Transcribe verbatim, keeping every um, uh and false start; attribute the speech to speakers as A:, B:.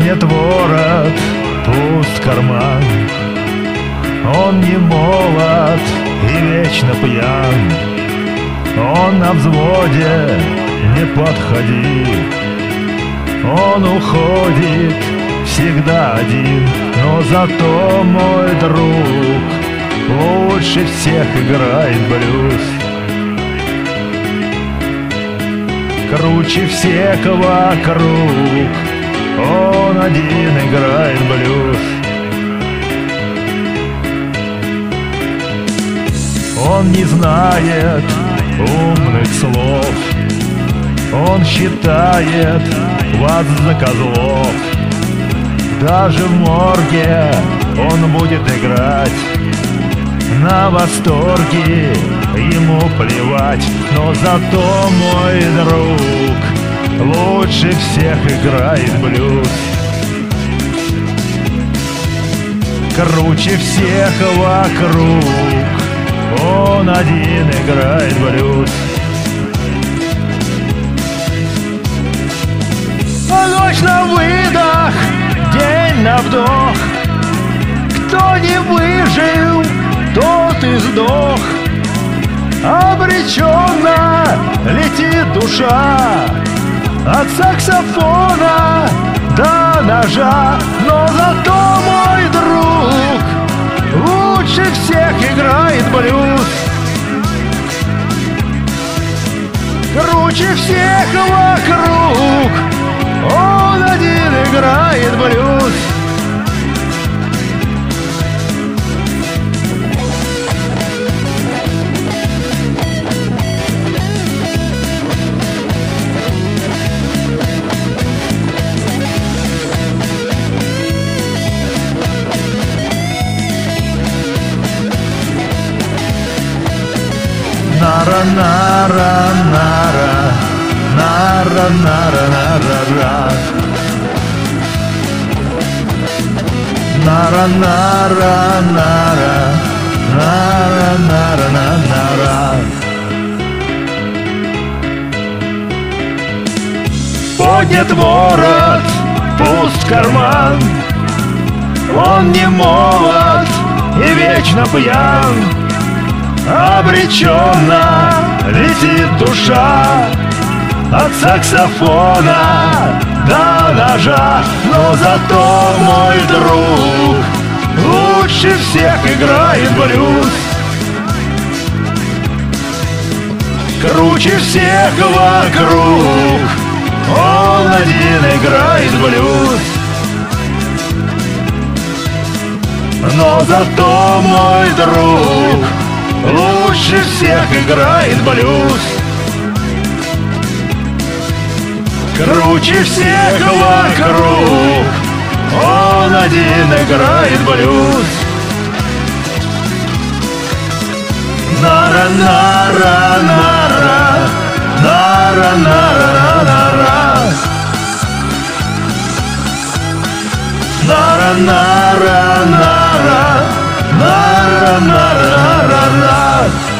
A: Поднят ворот, пуст карман. Он не молод и вечно пьян. Он на взводе, не подходи. Он уходит всегда один, но зато мой друг лучше всех играет блюз. Круче всех вокруг, он один играет блюз. Он не знает умных слов, он считает вас за козлов. Даже в морге он будет играть, на восторге ему плевать. Но зато мой друг лучше всех играет блюз. Круче всех вокруг, он один играет блюз. Ночь на выдох, день на вдох. Кто не выжил, тот и сдох. Обреченно летит душа от саксофона до ножа. Но зато мой друг лучше всех играет блюз. Круче всех вокруг, он один играет блюз. Нара, нара, нара, нара, нара, нара, нара, нара, нара, нара, нара, нара. Поднят ворот, пуст карман. Он не молод и вечно пьян. Обреченно летит душа от саксофона до ножа. Но зато мой друг лучше всех играет блюз. Круче всех вокруг, он один играет блюз. Но зато мой друг лучше всех играет блюз. Круче всех вокруг, он один играет блюз. Нара, нара, нара, нара, нара, нара, нара, нара, нара, нара, нара, нара.